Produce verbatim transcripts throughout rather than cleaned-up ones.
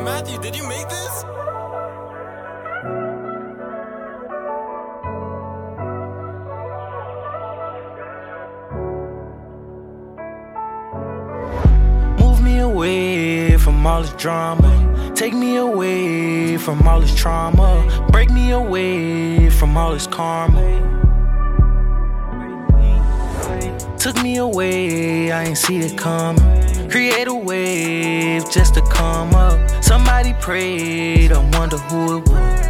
Matthew, did you make this? Move me away from all this drama. Take me away from all this trauma. Break me away from all this karma. Took me away, I ain't see it coming. Create a wave just to come up. Somebody prayed, I wonder who it was.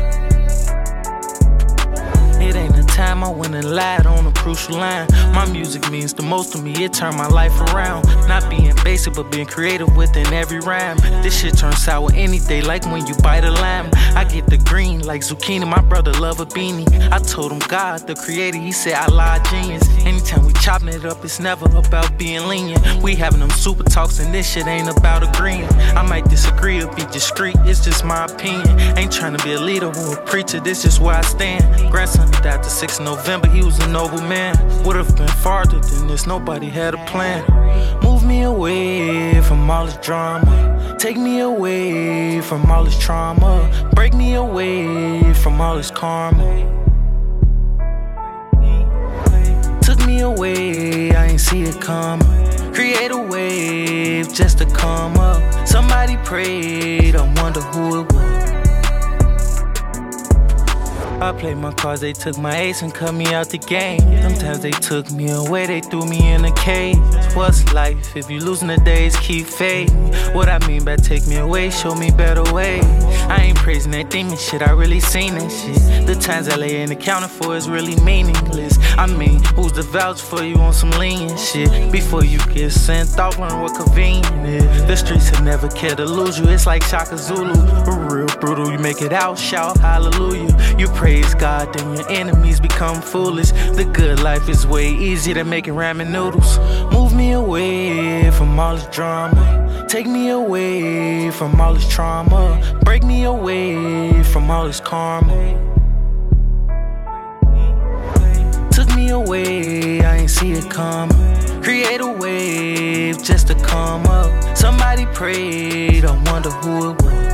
It ain't the time I went and lied on a crucial line. My music means the most to me, it turned my life around. Not being basic, but being creative within every rhyme. This shit turns sour any day, like when you bite a lime. I get the green like zucchini, my brother love a beanie. I told him God, the creator, he said I lie genius. Anytime we chopping it up, it's never about being lenient. We having them super talks and this shit ain't about agreeing. I might disagree or be discreet, it's just my opinion. Ain't trying to be a leader or a preacher, this is where I stand. Grandson died the sixth of November, he was a noble man. Would've been farther than this, nobody had a plan. Move me away from all this drama. Take me away from all this trauma. Break me away from all this karma. Took me away, I ain't see it coming. Create a wave just to come up. Somebody prayed, I wonder who it was. I played my cards, they took my ace and cut me out the game. Sometimes they took me away, they threw me in a cage. What's life if you losing the days keep fading? What I mean by take me away, show me better ways. I ain't praising that demon shit, I really seen that shit. The times I lay in accounting for is really meaningless. I mean, who's the vouch for you on some lenient shit? Before you get sent off, learn what convenient is. The streets have never cared to lose you, it's like Shaka Zulu. Real brutal, you make it out, shout hallelujah. You praise God, then your enemies become foolish. The good life is way easier than making ramen noodles. Move me away from all this drama. Take me away from all this trauma. Break me away from all this karma. Took me away, I ain't see it coming. Create a wave just to come up. Somebody prayed, I wonder who it was.